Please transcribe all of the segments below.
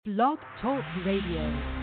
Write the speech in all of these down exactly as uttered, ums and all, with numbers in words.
Blog Talk Radio.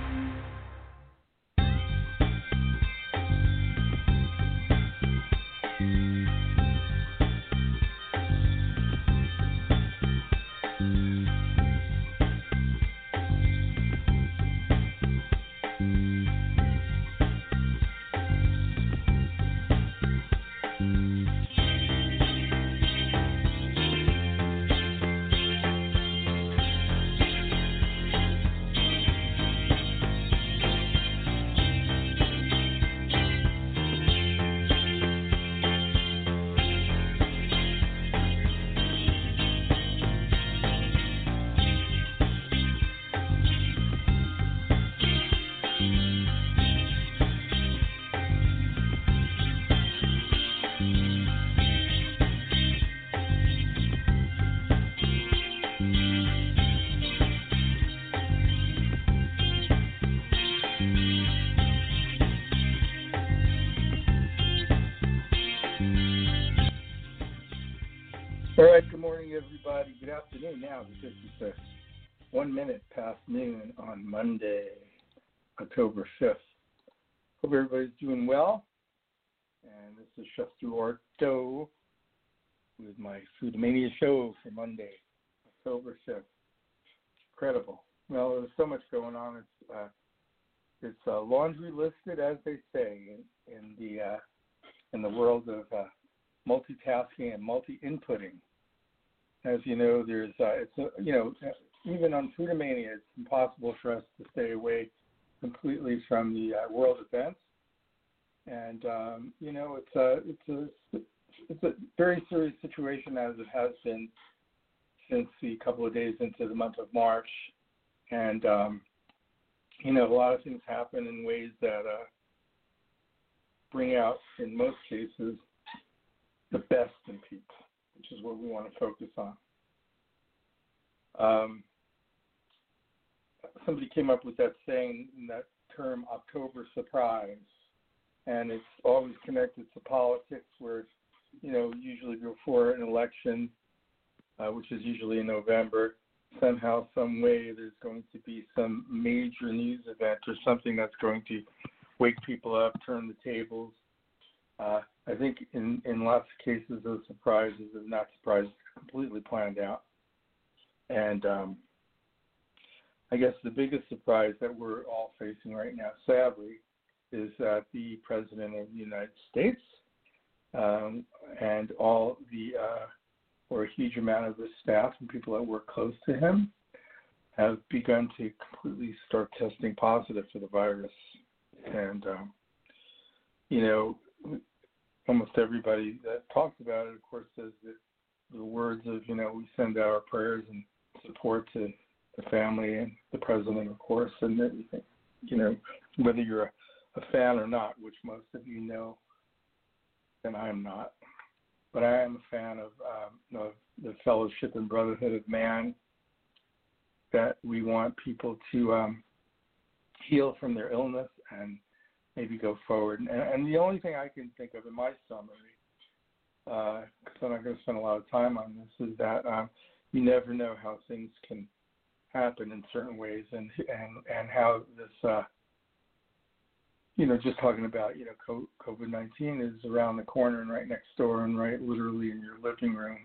All right, good morning, everybody. Good afternoon now, because it's uh, one minute past noon on Monday, October fifth. Hope everybody's doing well. And this is Chef Duarto with my Foodmania show for Monday, October fifth. Incredible. Well, there's so much going on. It's uh, it's uh, laundry listed, as they say, in, in the uh, in the world of uh, multitasking and multi-inputting. As you know, there's, uh, it's, uh, you know, even on Foodmania, it's impossible for us to stay away completely from the uh, world events. And, um, you know, it's a, it's, a, it's a very serious situation, as it has been since the couple of days into the month of March. And, um, you know, a lot of things happen in ways that uh, bring out, in most cases, the best in people, which is what we want to focus on. Um, somebody came up with that saying, that term, October surprise, and it's always connected to politics, where, you know, usually before an election, uh, which is usually in November, somehow, some way, there's going to be some major news event or something that's going to wake people up, turn the tables. Uh, I think in, in lots of cases, those surprises are not surprises, completely planned out. And um, I guess the biggest surprise that we're all facing right now, sadly, is that the President of the United States um, and all the, uh, or a huge amount of the staff and people that work close to him have begun to completely start testing positive for the virus. And, um, you know, almost everybody that talks about it, of course, says that the words of, you know, we send out our prayers and support to the family and the president, of course, and everything. You know, whether you're a, a fan or not, which most of you know, and I am not. But I am a fan of, um, of the fellowship and brotherhood of man, that we want people to um, heal from their illness and maybe go forward. And, and the only thing I can think of in my summary, because uh, I'm not going to spend a lot of time on this, is that um, you never know how things can happen in certain ways, and and, and how this, uh, you know, just talking about, you know, COVID nineteen is around the corner and right next door and right literally in your living room.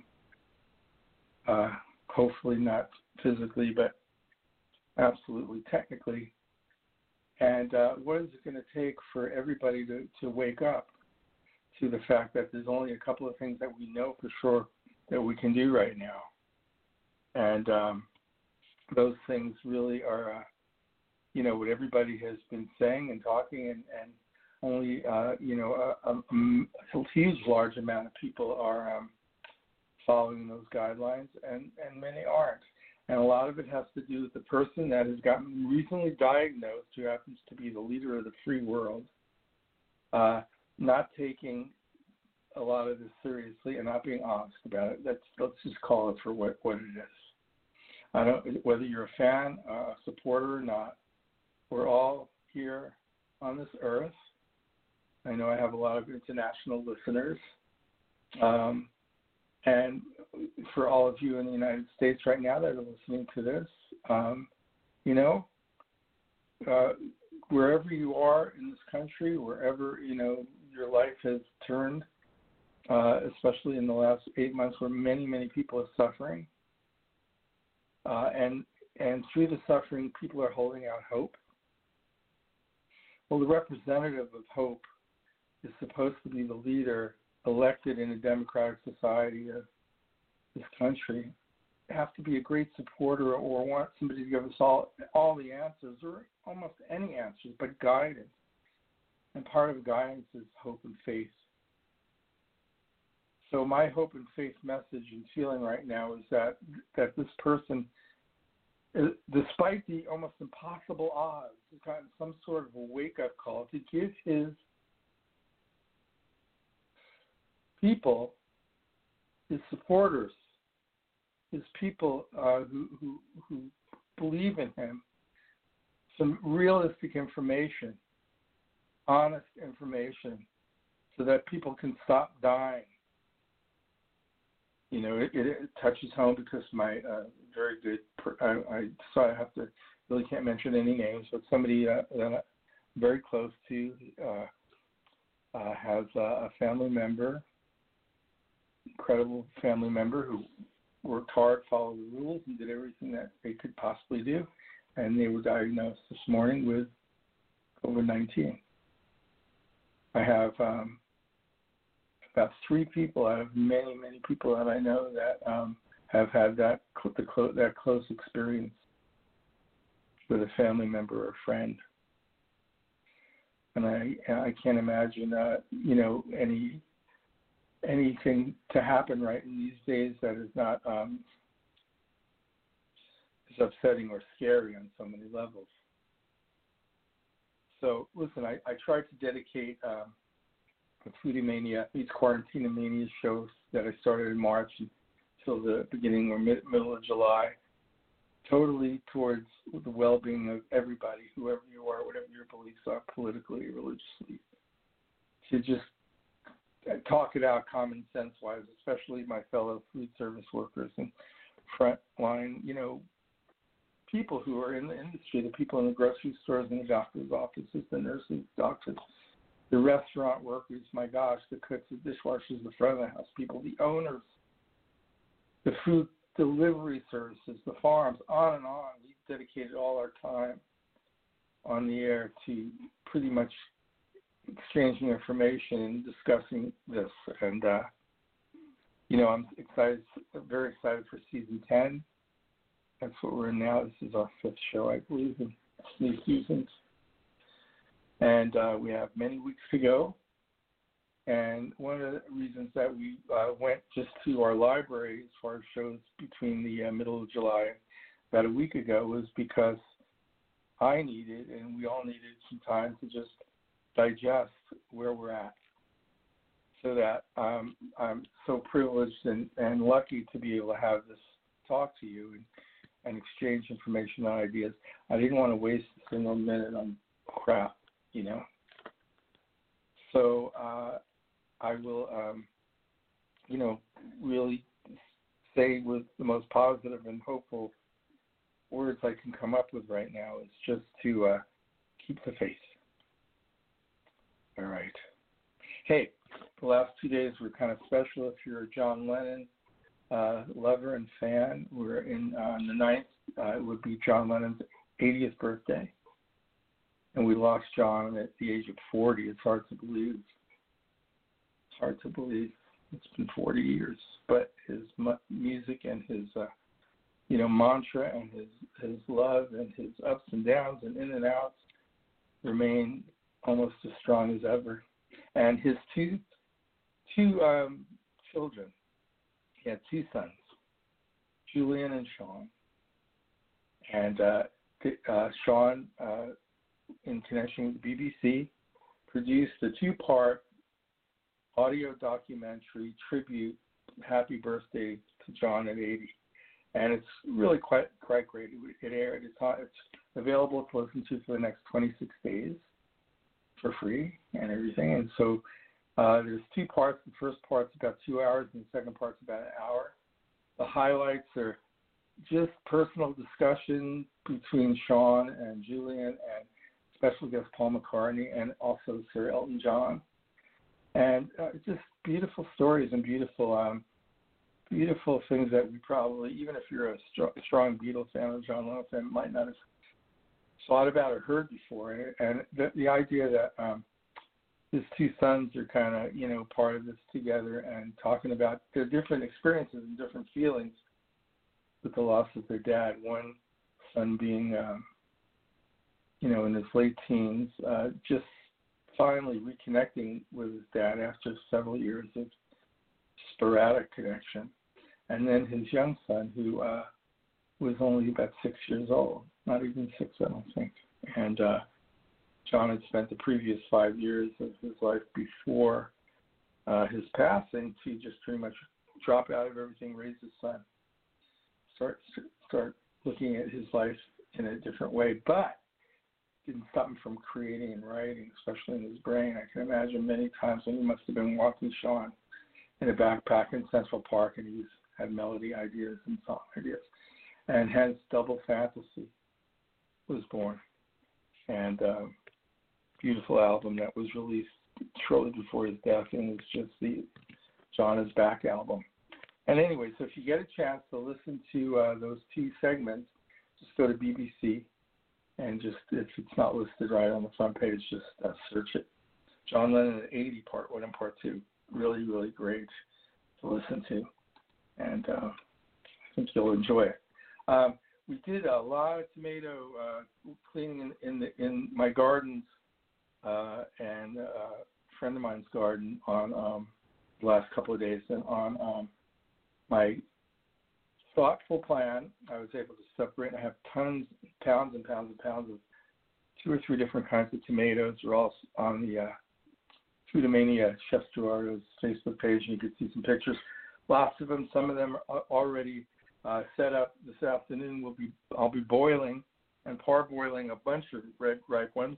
Uh, hopefully not physically, but absolutely technically. And uh, what is it going to take for everybody to, to wake up to the fact that there's only a couple of things that we know for sure that we can do right now? And um, those things really are, uh, you know, what everybody has been saying and talking, and, and only, uh, you know, a, a, a huge, large amount of people are um, following those guidelines, and, and many aren't. And a lot of it has to do with the person that has gotten recently diagnosed, who happens to be the leader of the free world, uh, not taking a lot of this seriously and not being honest about it. Let's, let's just call it for what, what it is. I don't, whether you're a fan, uh, a supporter or not, we're all here on this earth. I know I have a lot of international listeners. Um, and for all of you in the United States right now that are listening to this, um, you know, uh, wherever you are in this country, wherever, you know, your life has turned, uh, especially in the last eight months where many, many people are suffering. Uh, and and through the suffering, people are holding out hope. Well, the representative of hope is supposed to be the leader elected in a democratic society of this country. Have to be a great supporter or want somebody to give us all all the answers or almost any answers, but guidance. And part of guidance is hope and faith. So my hope and faith message and feeling right now is that that this person, despite the almost impossible odds, has gotten some sort of a wake-up call to give his people, his supporters, his people uh, who, who who believe in him, some realistic information, honest information, so that people can stop dying. You know, it, it, it touches home because my uh, very good, I, I so I have to, really can't mention any names, but somebody uh, that I'm very close to uh, uh, has uh, a family member, incredible family member who worked hard, followed the rules, and did everything that they could possibly do. And they were diagnosed this morning with COVID nineteen. I have um, about three people out of many, many people that I know that um, have had that the clo- that close experience with a family member or friend. And I I can't imagine uh, you know any anything to happen right in these days that is not um, is upsetting or scary on so many levels. So listen, I, I tried to dedicate um, the Foodie Mania, these Quarantine Mania shows that I started in March until the beginning or mid, middle of July, totally towards the well-being of everybody, whoever you are, whatever your beliefs are, politically, religiously, to just talk it out common sense-wise, especially my fellow food service workers and frontline, you know, people who are in the industry, the people in the grocery stores and the doctor's offices, the nurses, doctors, the restaurant workers, my gosh, the cooks, the dishwashers, the front of the house people, the owners, the food delivery services, the farms, on and on. We've dedicated all our time on the air to pretty much exchanging information and discussing this. And, uh, you know, I'm excited, very excited for season ten. That's what we're in now. This is our fifth show, I believe, in these seasons. And uh, we have many weeks to go. And one of the reasons that we uh, went just to our library as far as shows between the uh, middle of July about a week ago was because I needed, and we all needed, some time to just digest where we're at. So that um, I'm so privileged and, and lucky to be able to have this talk to you and, and exchange information and ideas. I didn't want to waste a single minute on crap, you know. So uh, I will, um, you know, really say with the most positive and hopeful words I can come up with right now is just to uh, keep the faith. All right. Hey, the last two days were kind of special. If you're a John Lennon uh, lover and fan, we're in uh, on the ninth. Uh, it would be John Lennon's eightieth birthday. And we lost John at the age of forty. It's hard to believe. It's hard to believe. It's been forty years. But his mu- music and his, uh, you know, mantra and his, his love and his ups and downs and in and outs remain almost as strong as ever. And his two two um, children, he had two sons, Julian and Sean. And uh, uh, Sean, uh, in connection with the B B C, produced a two-part audio documentary tribute, Happy Birthday to John at eighty. And it's really quite quite great. It, it aired. It's, it's available to listen to for the next twenty-six days for free and everything. And so uh, there's two parts. The first part's about two hours, and the second part's about an hour. The highlights are just personal discussion between Sean and Julian and special guest Paul McCartney and also Sir Elton John. And uh, just beautiful stories and beautiful um, beautiful things that we probably, even if you're a strong, strong Beatles fan or John Lennon fan, might not have thought about or heard before. And, and the, the idea that um, his two sons are kind of, you know, part of this together and talking about their different experiences and different feelings with the loss of their dad. One son being, um, you know, in his late teens, uh, just finally reconnecting with his dad after several years of sporadic connection. And then his young son, who uh, was only about six years old, not even six, I don't think. And uh, John had spent the previous five years of his life before uh, his passing to just pretty much drop out of everything, raise his son, start start looking at his life in a different way. But didn't stop him from creating and writing, especially in his brain. I can imagine many times when he must have been walking Sean in a backpack in Central Park, and he was, had melody ideas and song ideas. And hence Double Fantasy was born. And uh, beautiful album that was released shortly before his death, and it's just the John is Back album. And anyway, so if you get a chance to listen to uh, those two segments, just go to B B C and just, if it's not listed right on the front page, just uh, search it. John Lennon at eighty, part one and part two. Really, really great to listen to. And uh, I think you'll enjoy it. Um, we did a lot of tomato uh, cleaning in, in, the, in my gardens uh, and uh, a friend of mine's garden on um, the last couple of days. And on um, my thoughtful plan, I was able to separate, and I have tons, pounds and pounds and pounds of two or three different kinds of tomatoes. They're all on the uh, Foodamania Chef Gerardo's Facebook page, and you can see some pictures. Lots of them. Some of them are already uh, set up this afternoon. We'll be, I'll be boiling and parboiling a bunch of red ripe ones,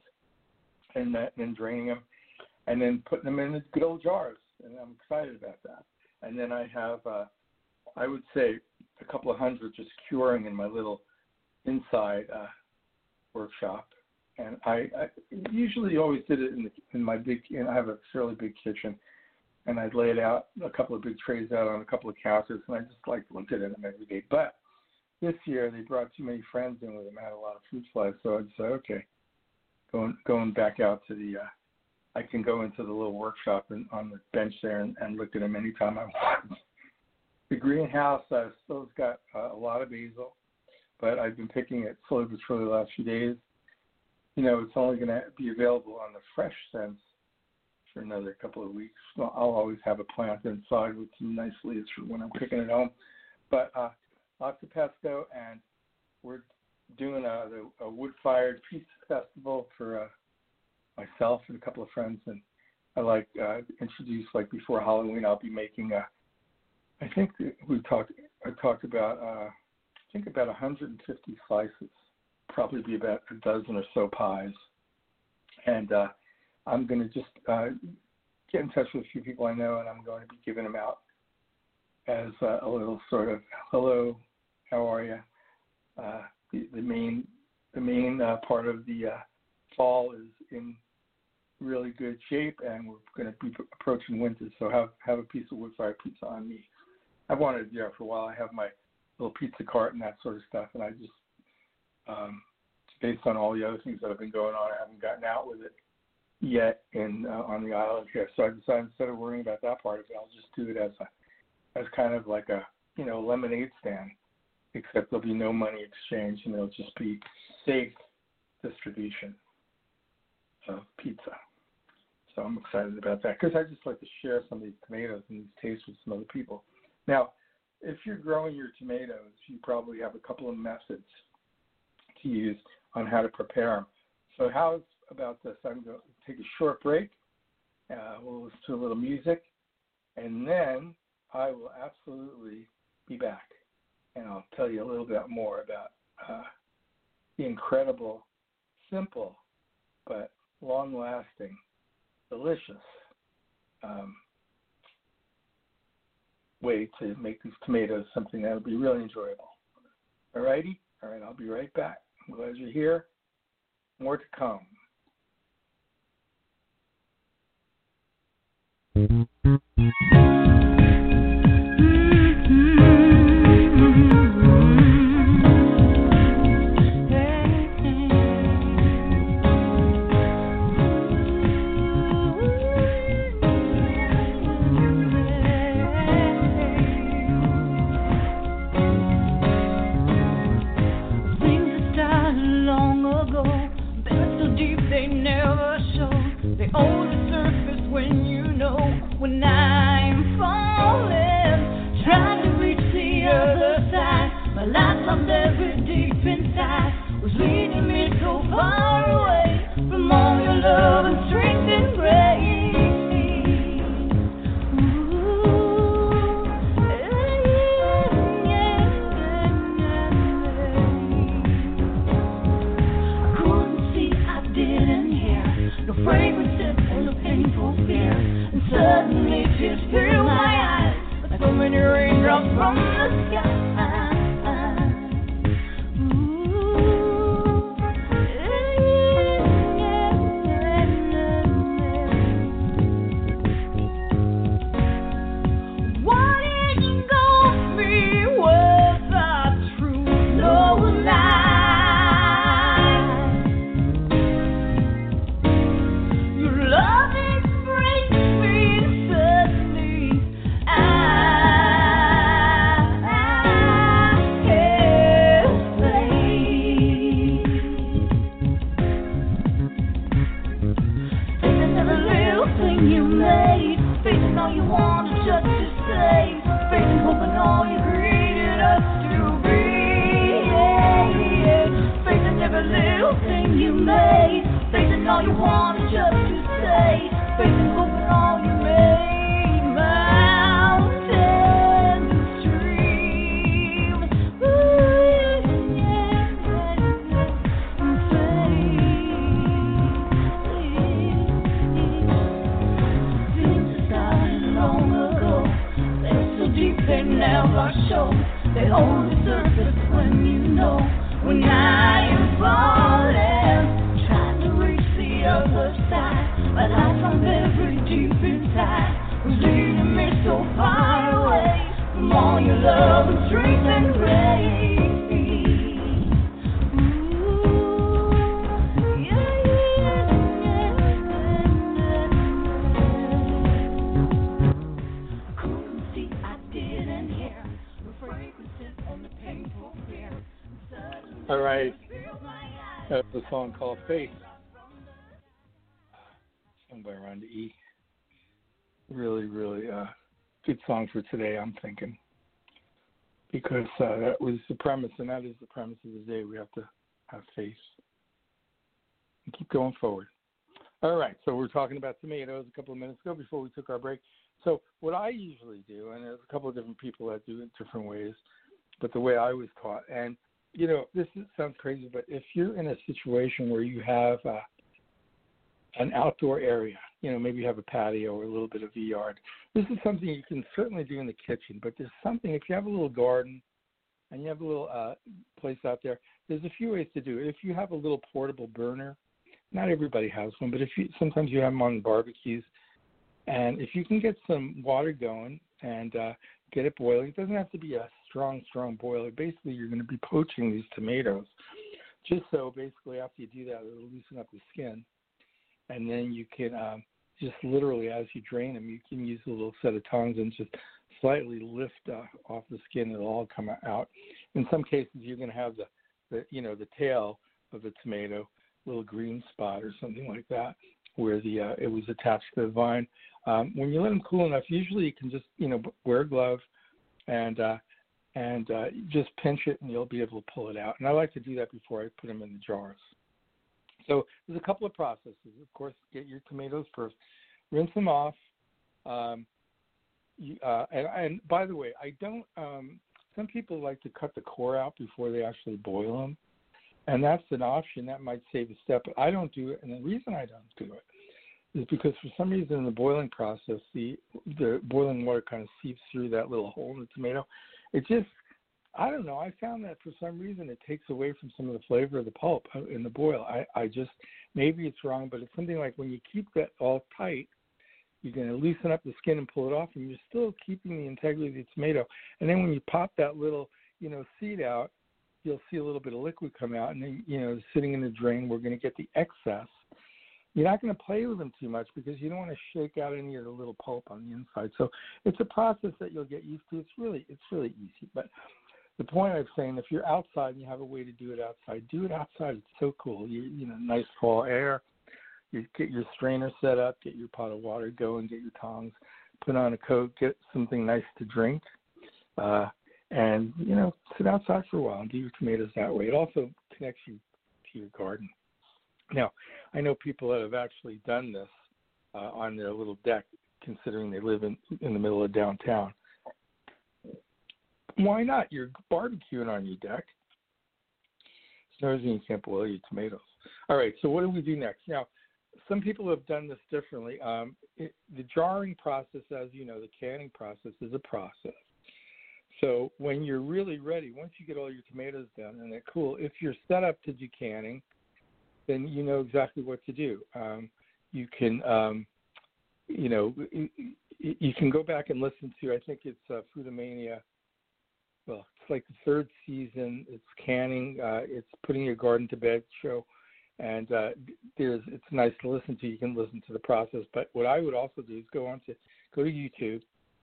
and then draining them, and then putting them in the good old jars. And I'm excited about that. And then I have, uh, I would say, a couple of hundred just curing in my little inside uh, workshop. And I, I usually always did it in, the, in my big, and I have a fairly big kitchen, and I'd lay it out, a couple of big trays out on a couple of counters, and I just like looked at them every day. But this year they brought too many friends in with them. I had a lot of fruit flies, so I said, okay, going going back out to the, uh, I can go into the little workshop and on the bench there and, and look at them anytime I want. The greenhouse uh, still's got uh, a lot of basil, but I've been picking it slowly but surely the last few days. You know, it's only going to be available on the fresh sense for another couple of weeks. Well, I'll always have a plant inside with some nice leaves for when I'm cooking at home. But uh, lots of pesto, and we're doing a, a wood-fired pizza festival for uh, myself and a couple of friends. And I like uh, introduce, like before Halloween, I'll be making a, I think we talked, I talked about, uh, I think about one hundred fifty slices. Probably be about a dozen or so pies. And uh, I'm going to just uh, get in touch with a few people I know, and I'm going to be giving them out as uh, a little sort of, hello, how are you? Uh, the, the main the main uh, part of the uh, fall is in really good shape, and we're going to be approaching winter, so have, have a piece of wood-fired pizza on me. I've wanted to do that for a while. I have my little pizza cart and that sort of stuff, and I just, um, based on all the other things that have been going on, I haven't gotten out with it yet in uh, on the island here. So I decided instead of worrying about that part of it, I'll just do it as a, as kind of like a, you know, lemonade stand, except there'll be no money exchange, and it'll just be safe distribution of pizza. So I'm excited about that because I just like to share some of these tomatoes and these tastes with some other people. Now, if you're growing your tomatoes, you probably have a couple of methods to use on how to prepare them. So how about this? I'm going to take a short break. Uh, we'll listen to a little music, and then I will absolutely be back, and I'll tell you a little bit more about uh, the incredible, simple, but long-lasting, delicious um, way to make these tomatoes something that will be really enjoyable. All righty? All right, I'll be right back. I'm glad you're here. More to come. All right. That's a song called Faith, sung by Rhonda E. Really, really uh, good song for today, I'm thinking, because uh, that was the premise, and that is the premise of the day. We have to have faith and keep going forward. All right, so we're talking about tomatoes a couple of minutes ago before we took our break. So what I usually do, and there's a couple of different people that do it different ways, but the way I was taught, and you know, this is, sounds crazy, but if you're in a situation where you have uh, an outdoor area, you know, maybe you have a patio or a little bit of a yard, this is something you can certainly do in the kitchen. But there's something, if you have a little garden and you have a little uh, place out there, there's a few ways to do it. If you have a little portable burner, not everybody has one, but if you sometimes you have them on barbecues, and if you can get some water going and uh, get it boiling, it doesn't have to be a strong, strong boiler. Basically, you're going to be poaching these tomatoes. Just so basically after you do that, it'll loosen up the skin. And then you can um, just literally, as you drain them, you can use a little set of tongs and just slightly lift uh, off the skin. It'll all come out. In some cases, you're going to have the, the, you know, the tail of the tomato, little green spot or something like that, where the uh, it was attached to the vine. Um, when you let them cool enough, usually you can just, you know, wear a glove and uh, and uh, just pinch it, and you'll be able to pull it out. And I like to do that before I put them in the jars. So there's a couple of processes. Of course, get your tomatoes first, rinse them off. Um, you, uh, and, and by the way, I don't. Um, some people like to cut the core out before they actually boil them, and that's an option. That might save a step, but I don't do it. And the reason I don't do it is because for some reason in the boiling process, the the boiling water kind of seeps through that little hole in the tomato. It just, I don't know. I found that for some reason it takes away from some of the flavor of the pulp in the boil. I, I just, maybe it's wrong, but it's something like when you keep that all tight, you're going to loosen up the skin and pull it off, and you're still keeping the integrity of the tomato. And then when you pop that little, you know, seed out, you'll see a little bit of liquid come out, and then, you know, sitting in the drain, we're going to get the excess. You're not going to play with them too much because you don't want to shake out any of the little pulp on the inside. So it's a process that you'll get used to. It's really, it's really easy. But the point I'm saying, if you're outside and you have a way to do it outside, do it outside. It's so cool. You, you know, nice fall air. You get your strainer set up, get your pot of water going, get your tongs, put on a coat, get something nice to drink, uh, and, you know, sit outside for a while and do your tomatoes that way. It also connects you to your garden. Now, I know people that have actually done this uh, on their little deck, considering they live in, in the middle of downtown. Why not? You're barbecuing on your deck. There's no reason you can't boil your tomatoes. All right, so what do we do next? Now, some people have done this differently. Um, it, the jarring process, as you know, the canning process is a process. So when you're really ready, once you get all your tomatoes done and they're cool, if you're set up to do canning, then you know exactly what to do. Um, you can, um, you know, you can go back and listen to, I think it's uh, Foodamania. Well, it's like the third season. It's canning. Uh, it's putting your garden to bed show. And uh, there's, it's nice to listen to. You can listen to the process. But what I would also do is go on to, go to YouTube.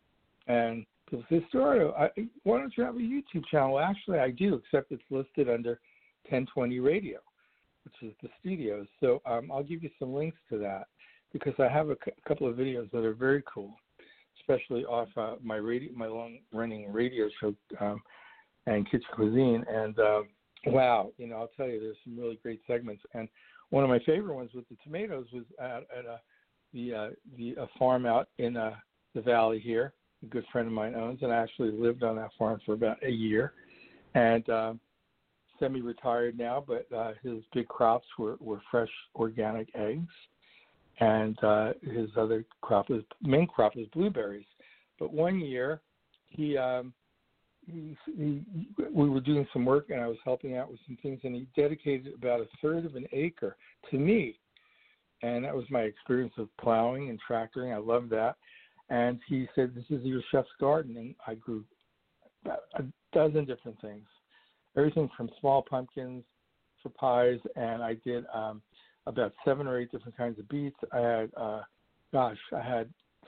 And people say, Stuardo, I, why don't you have a YouTube channel? Well, actually, I do, except it's listed under ten twenty Radio, which is the studios. So um, I'll give you some links to that because I have a, c- a couple of videos that are very cool, especially off uh, my radio, my long-running radio show um, and Kitchen Cuisine. And um, wow, you know, I'll tell you, there's some really great segments. And one of my favorite ones with the tomatoes was at, at a, the uh, the a farm out in uh, the valley here. A good friend of mine owns, and I actually lived on that farm for about a year. And uh, semi-retired now, but uh, his big crops were, were fresh organic eggs, and uh, his other crop was main crop was blueberries. But one year, he, um, he, he we were doing some work, and I was helping out with some things, and he dedicated about a third of an acre to me, and that was my experience of plowing and tractoring. I loved that, and he said, "This is your chef's garden," and I grew about a dozen different things. Everything from small pumpkins for pies, and I did um, about seven or eight different kinds of beets. I had, uh, gosh, I had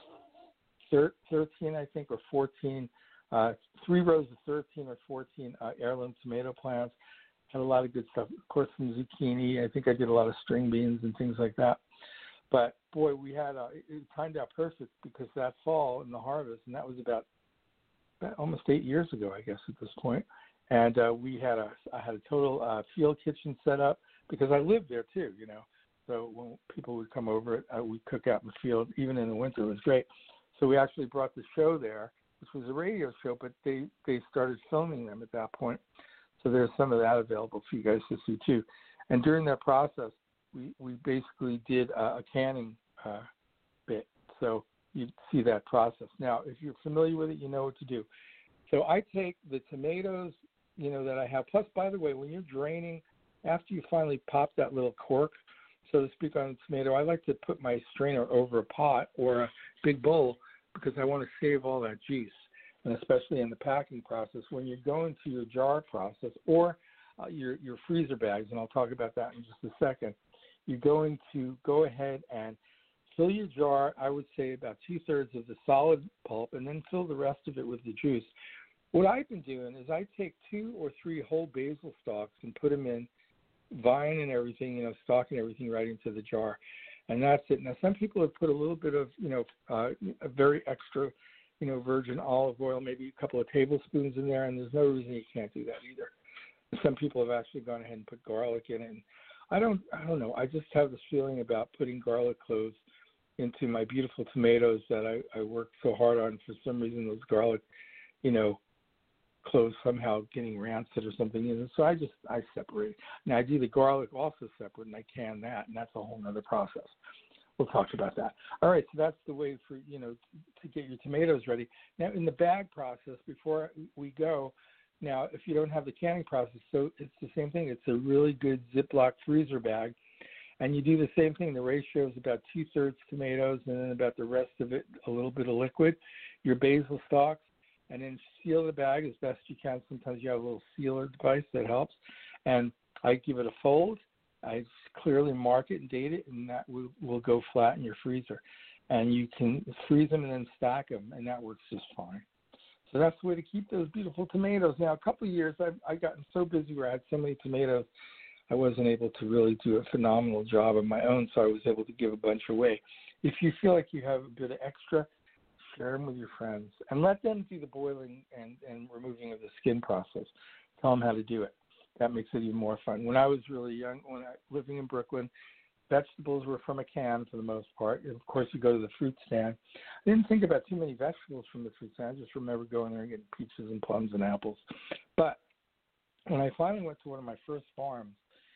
thir- thirteen, I think, or fourteen, uh, three rows of thirteen or fourteen uh, heirloom tomato plants. Had a lot of good stuff. Of course, some zucchini. I think I did a lot of string beans and things like that. But, boy, we had a, it timed out perfect because that fall in the harvest, and that was about, about almost eight years ago, I guess, at this point. And uh, we had a, I had a total uh, field kitchen set up because I lived there too, you know. So when people would come over, uh, we'd cook out in the field, even in the winter. It was great. So we actually brought the show there, which was a radio show, but they, they started filming them at that point. So there's some of that available for you guys to see too. And during that process, we, we basically did uh, a canning uh, bit. So you see that process. Now, if you're familiar with it, you know what to do. So I take the tomatoes, you know, that I have. Plus, by the way, when you're draining, after you finally pop that little cork, so to speak, on a tomato, I like to put my strainer over a pot or a big bowl because I want to save all that juice. And especially in the packing process, when you're going to your jar process or uh, your, your freezer bags, and I'll talk about that in just a second, you're going to go ahead and fill your jar, I would say about two-thirds of the solid pulp, and then fill the rest of it with the juice. What I've been doing is I take two or three whole basil stalks and put them in vine and everything, you know, stalk and everything right into the jar. And that's it. Now, some people have put a little bit of, you know, uh, a very extra, you know, virgin olive oil, maybe a couple of tablespoons in there, and there's no reason you can't do that either. Some people have actually gone ahead and put garlic in it. And I don't, I don't know. I just have this feeling about putting garlic cloves into my beautiful tomatoes that I, I worked so hard on. For some reason, those garlic, you know, cloves somehow getting rancid or something. And so I just, I separate. Now I do the garlic also separate, and I can that, and that's a whole other process. We'll talk about that. All right, so that's the way for, you know, to get your tomatoes ready. Now in the bag process, before we go, Now, if you don't have the canning process, so it's the same thing. It's a really good Ziploc freezer bag. And you do the same thing. The ratio is about two-thirds tomatoes and then about the rest of it, a little bit of liquid, your basil stalks, and then seal the bag as best you can. Sometimes you have a little sealer device that helps. And I give it a fold. I clearly mark it and date it, and that will, will go flat in your freezer. And you can freeze them and then stack them, and that works just fine. So that's the way to keep those beautiful tomatoes. Now, a couple of years, I've, I've gotten so busy where I had so many tomatoes, I wasn't able to really do a phenomenal job of my own, so I was able to give a bunch away. If you feel like you have a bit of extra, share them with your friends and let them do the boiling and, and removing of the skin process. Tell them how to do it. That makes it even more fun. When I was really young, when I living in Brooklyn, vegetables were from a can for the most part. And of course, you go to the fruit stand. I didn't think about too many vegetables from the fruit stand. I just remember going there and getting peaches and plums and apples. But when I finally went to one of my first farms,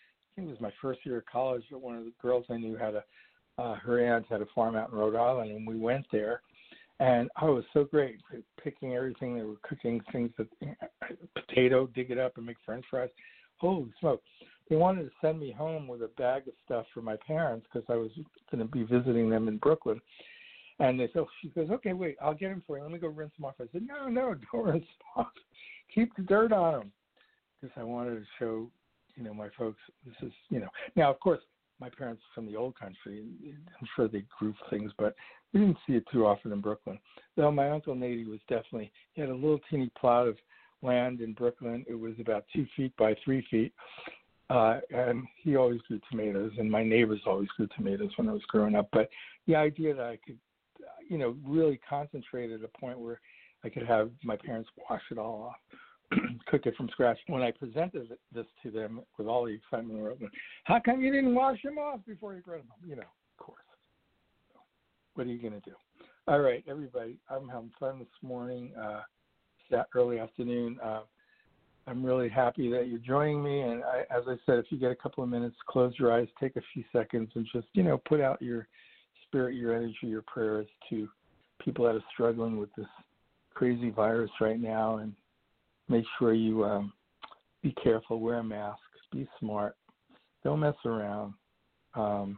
I think it was my first year of college, but one of the girls I knew had a, uh, her aunt had a farm out in Rhode Island, and we went there. And oh, it was so great, picking everything. They were cooking things that, potato, dig it up and make French fries. Holy smoke. They wanted to send me home with a bag of stuff for my parents because I was going to be visiting them in Brooklyn. And they said, she goes, okay, wait, I'll get them for you. Let me go rinse them off. I said, no, no, don't rinse them off. Keep the dirt on them. Because I wanted to show, you know, my folks, this is, you know. Now, of course, my parents from the old country, I'm sure they grew things, but we didn't see it too often in Brooklyn. Though my Uncle Nady was definitely, he had a little teeny plot of land in Brooklyn. It was about two feet by three feet. Uh, and he always grew tomatoes, and my neighbors always grew tomatoes when I was growing up. But the idea that I could, you know, really concentrate at a point where I could have my parents wash it all off, cook it from scratch. When I presented this to them with all the excitement in the world, how come you didn't wash them off before you brought them home? You know, of course. So what are you going to do? All right, everybody, I'm having fun this morning, uh, that early afternoon. Uh, I'm really happy that you're joining me. And I, as I said, if you get a couple of minutes, close your eyes, take a few seconds, and just, you know, put out your spirit, your energy, your prayers to people that are struggling with this crazy virus right now. And make sure you um, be careful, wear a mask, be smart, don't mess around. Um,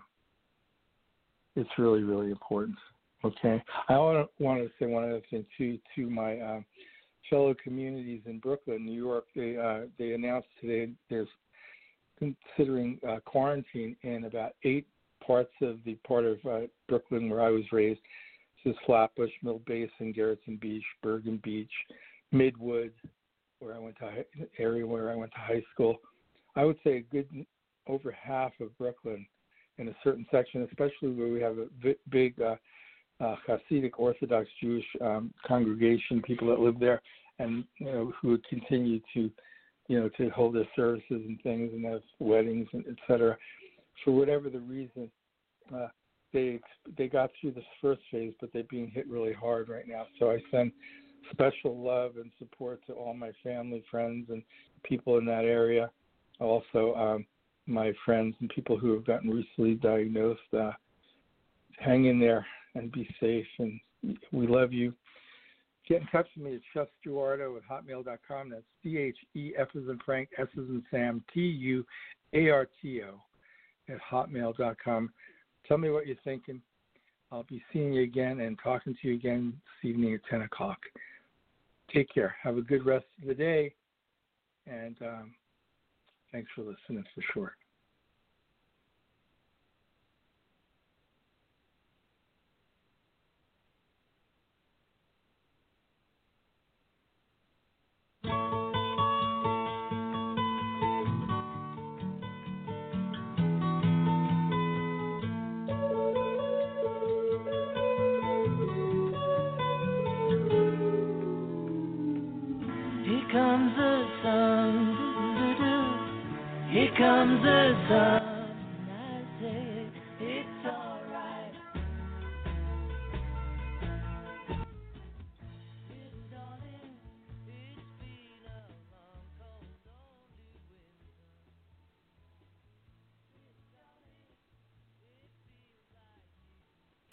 it's really, really important. Okay. I want to, want to say one other thing, too, to my uh, fellow communities in Brooklyn, New York. They uh, they announced today they're considering uh, quarantine in about eight parts of the part of uh, Brooklyn where I was raised. This is Flatbush, Mill Basin, Gerritsen Beach, Bergen Beach, Midwood, where I went to high, area where I went to high school. I would say a good over half of Brooklyn in a certain section, especially where we have a big uh, uh, Hasidic Orthodox Jewish um, congregation, people that live there, and you know who would continue to, you know, to hold their services and things and have weddings and et cetera. For whatever the reason, uh, they they got through this first phase, but they're being hit really hard right now. So I send special love and support to all my family, friends, and people in that area. Also, um, my friends and people who have gotten recently diagnosed, uh, hang in there and be safe. And we love you. Get in touch with me at Chef Stuarto at hotmail dot com. That's C H E F as in Frank, S as in Sam, T U A R T O at hotmail dot com. Tell me what you're thinking. I'll be seeing you again and talking to you again this evening at ten o'clock. Take care. Have a good rest of the day. And um, thanks for listening for sure. Here comes the sun.